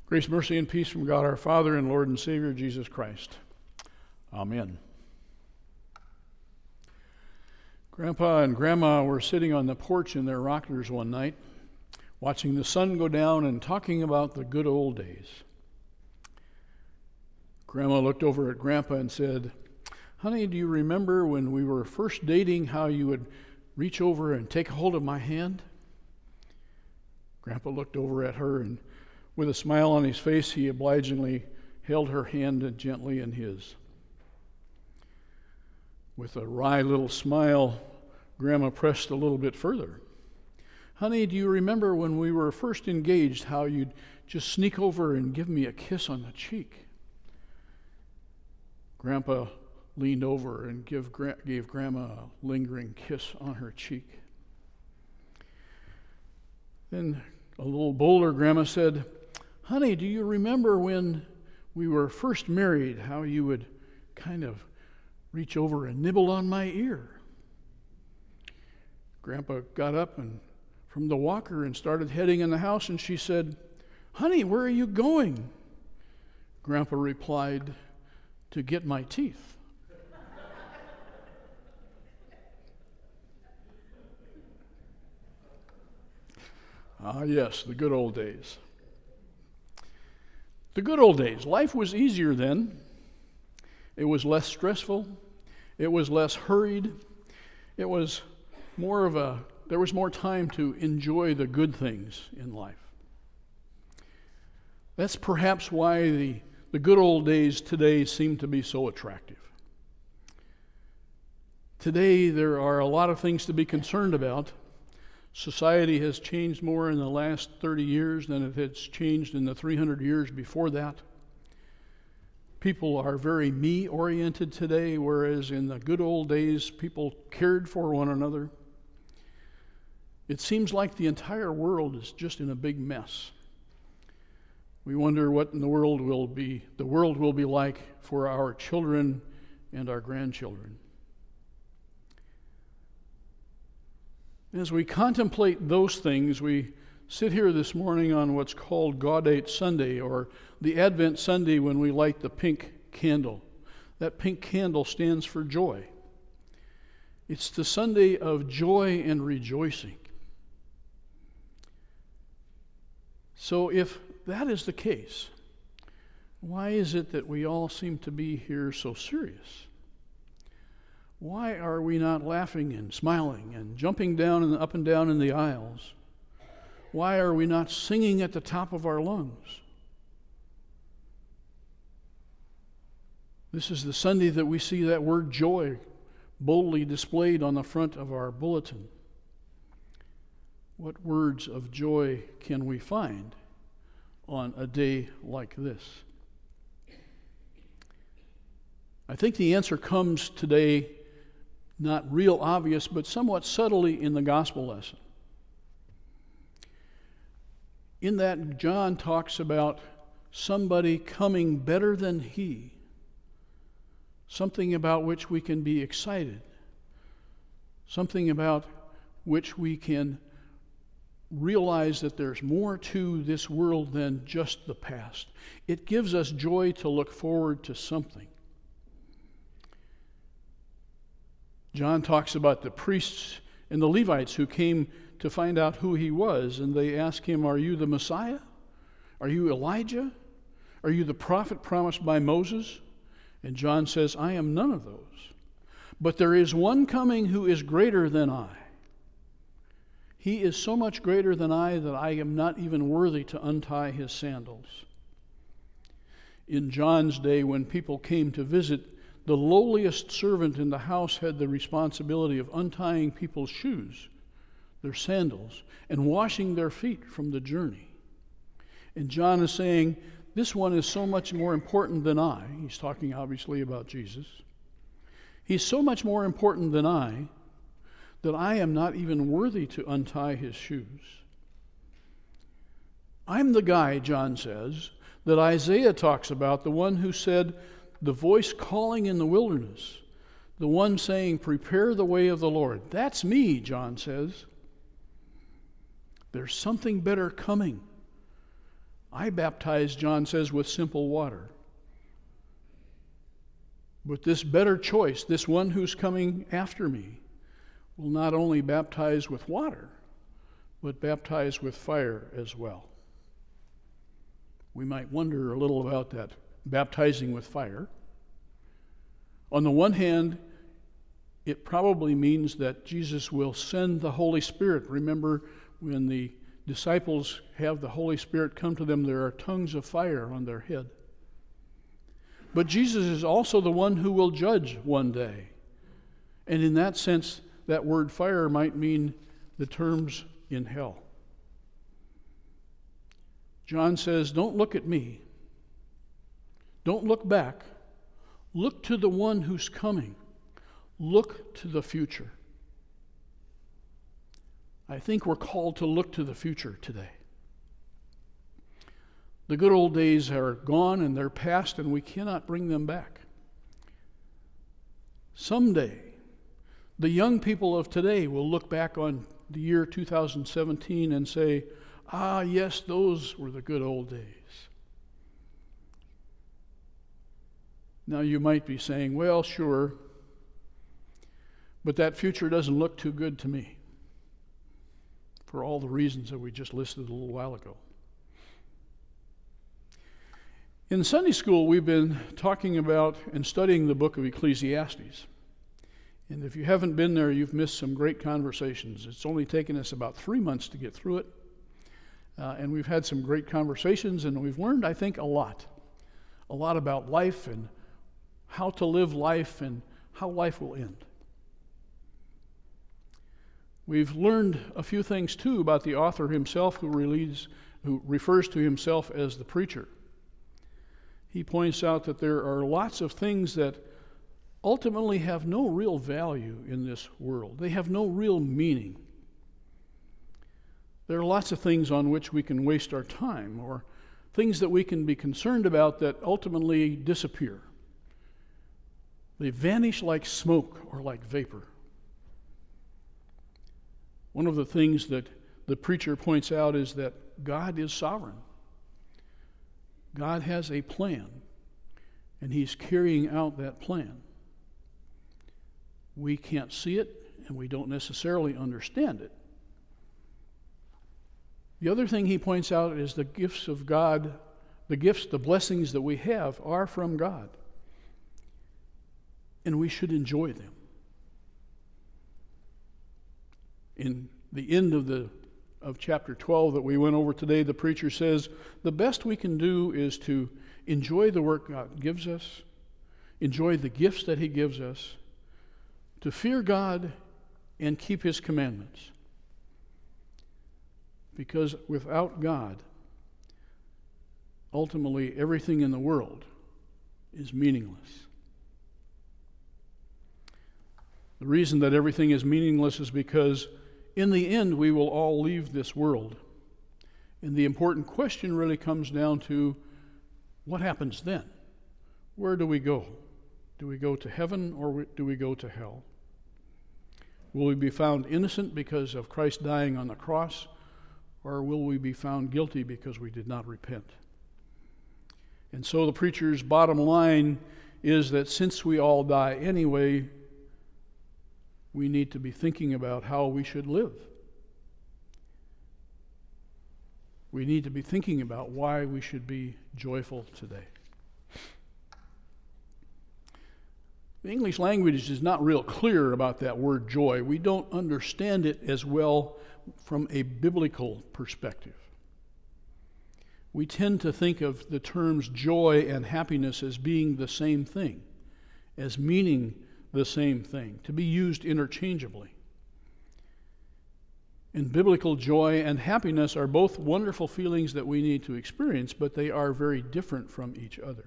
Grace, mercy, and peace from God our Father and Lord and Savior Jesus Christ. Amen. Grandpa and Grandma were sitting on the porch in their rockers one night, watching the sun go down and talking about the good old days. Grandma looked over at Grandpa and said, "Honey, do you remember when we were first dating how you would reach over and take a hold of my hand?" Grandpa looked over at her, and with a smile on his face, he obligingly held her hand gently in his. With a wry little smile, Grandma pressed a little bit further. "Honey, do you remember when we were first engaged how you'd just sneak over and give me a kiss on the cheek?" Grandpa leaned over and gave Grandma a lingering kiss on her cheek. Then a little bolder, Grandma said, "Honey, do you remember when we were first married, how you would kind of reach over and nibble on my ear?" Grandpa got up from the walker and started heading in the house, and she said, "Honey, where are you going?" Grandpa replied, "To get my teeth." Ah, yes, the good old days. The good old days. Life was easier then. It was less stressful. It was less hurried. There was more time to enjoy the good things in life. That's perhaps why the good old days today seem to be so attractive. Today there are a lot of things to be concerned about. Society has changed more in the last 30 years than it has changed in the 300 years before that. People are very me-oriented today, whereas in the good old days, people cared for one another. It seems like the entire world is just in a big mess. We wonder what the world will be like for our children and our grandchildren. As we contemplate those things, we sit here this morning on what's called Gaudete Sunday, or the Advent Sunday when we light the pink candle. That pink candle stands for joy. It's the Sunday of joy and rejoicing. So if that is the case, why is it that we all seem to be here so serious? Why are we not laughing and smiling and jumping down and up and down in the aisles? Why are we not singing at the top of our lungs? This is the Sunday that we see that word joy boldly displayed on the front of our bulletin. What words of joy can we find on a day like this? I think the answer comes today, not real obvious, but somewhat subtly in the gospel lesson. In that, John talks about somebody coming better than he, something about which we can be excited, something about which we can realize that there's more to this world than just the past. It gives us joy to look forward to something. John talks about the priests and the Levites who came to find out who he was, and they ask him, "Are you the Messiah? Are you Elijah? Are you the prophet promised by Moses?" And John says, "I am none of those. But there is one coming who is greater than I. He is so much greater than I that I am not even worthy to untie his sandals." In John's day, when people came to visit, the lowliest servant in the house had the responsibility of untying people's shoes, their sandals, and washing their feet from the journey. And John is saying, this one is so much more important than I. He's talking obviously about Jesus. He's so much more important than I that I am not even worthy to untie his shoes. I'm the guy, John says, that Isaiah talks about, the one who said, the voice calling in the wilderness, the one saying, "Prepare the way of the Lord." That's me, John says. There's something better coming. I baptize, John says, with simple water. But this better choice, this one who's coming after me, will not only baptize with water, but baptize with fire as well. We might wonder a little about that baptizing with fire. On the one hand, it probably means that Jesus will send the Holy Spirit. Remember, when the disciples have the Holy Spirit come to them, there are tongues of fire on their head. But Jesus is also the one who will judge one day. And in that sense, that word fire might mean the terms in hell. John says, don't look at me. Don't look back. Look to the one who's coming. Look to the future. I think we're called to look to the future today. The good old days are gone and they're past, and we cannot bring them back. Someday, the young people of today will look back on the year 2017 and say, ah, yes, those were the good old days. Now you might be saying, well, sure, but that future doesn't look too good to me for all the reasons that we just listed a little while ago. In Sunday school, we've been talking about and studying the book of Ecclesiastes. And if you haven't been there, you've missed some great conversations. It's only taken us about 3 months to get through it. And we've had some great conversations, and we've learned, I think, a lot about life and how to live life and how life will end. We've learned a few things, too, about the author himself who refers to himself as the preacher. He points out that there are lots of things that ultimately have no real value in this world. They have no real meaning. There are lots of things on which we can waste our time, or things that we can be concerned about that ultimately disappear. They vanish like smoke or like vapor. One of the things that the preacher points out is that God is sovereign. God has a plan, and He's carrying out that plan. We can't see it, and we don't necessarily understand it. The other thing he points out is the gifts of God, the blessings that we have are from God, and we should enjoy them. In the end of chapter 12 that we went over today, the preacher says, the best we can do is to enjoy the work God gives us, enjoy the gifts that He gives us, to fear God and keep His commandments. Because without God, ultimately everything in the world is meaningless. The reason that everything is meaningless is because in the end we will all leave this world. And the important question really comes down to what happens then? Where do we go? Do we go to heaven or do we go to hell? Will we be found innocent because of Christ dying on the cross, or will we be found guilty because we did not repent? And so the preacher's bottom line is that since we all die anyway, we need to be thinking about how we should live. We need to be thinking about why we should be joyful today. The English language is not real clear about that word joy. We don't understand it as well from a biblical perspective. We tend to think of the terms joy and happiness as being the same thing, as meaning the same thing, to be used interchangeably. And biblical joy and happiness are both wonderful feelings that we need to experience, but they are very different from each other.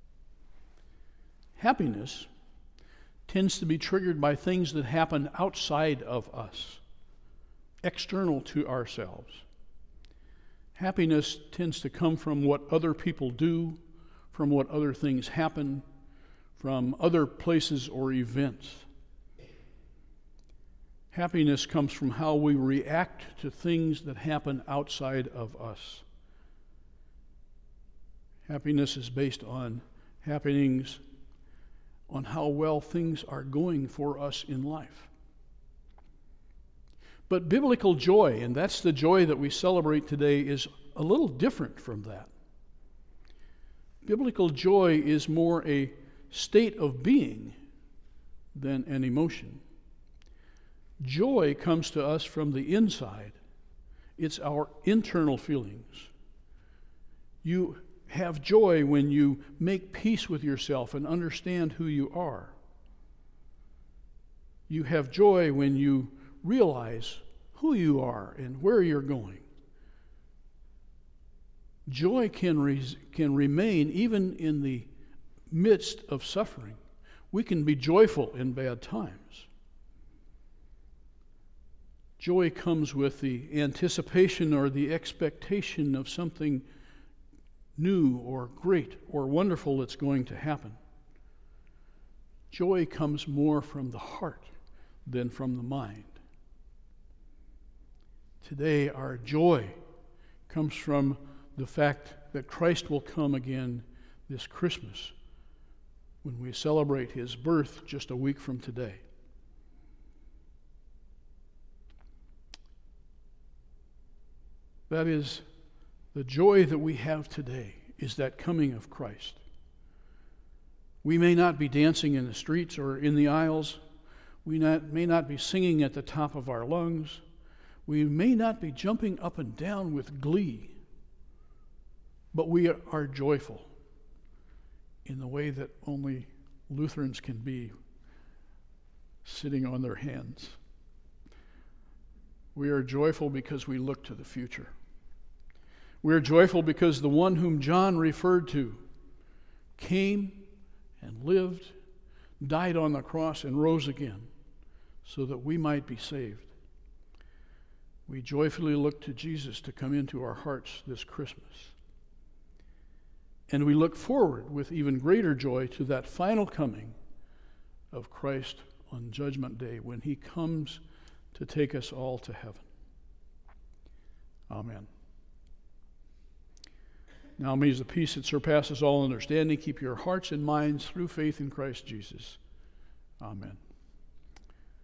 Happiness tends to be triggered by things that happen outside of us, external to ourselves. Happiness tends to come from what other people do, from what other things happen, from other places or events. Happiness comes from how we react to things that happen outside of us. Happiness is based on happenings, on how well things are going for us in life. But biblical joy, and that's the joy that we celebrate today, is a little different from that. Biblical joy is more a state of being than an emotion. Joy comes to us from the inside. It's our internal feelings. You have joy when you make peace with yourself and understand who you are. You have joy when you realize who you are and where you're going. Joy can remain even in the midst of suffering. We can be joyful in bad times. Joy comes with the anticipation or the expectation of something new or great or wonderful that's going to happen. Joy comes more from the heart than from the mind. Today, our joy comes from the fact that Christ will come again this Christmas when we celebrate his birth just a week from today. That is, the joy that we have today is that coming of Christ. We may not be dancing in the streets or in the aisles. We may not be singing at the top of our lungs. We may not be jumping up and down with glee. But we are joyful in the way that only Lutherans can be, sitting on their hands. We are joyful because we look to the future. We are joyful because the one whom John referred to came and lived, died on the cross, and rose again so that we might be saved. We joyfully look to Jesus to come into our hearts this Christmas. And we look forward with even greater joy to that final coming of Christ on Judgment Day when he comes to take us all to heaven. Amen. Now may the peace that surpasses all understanding keep your hearts and minds through faith in Christ Jesus. Amen.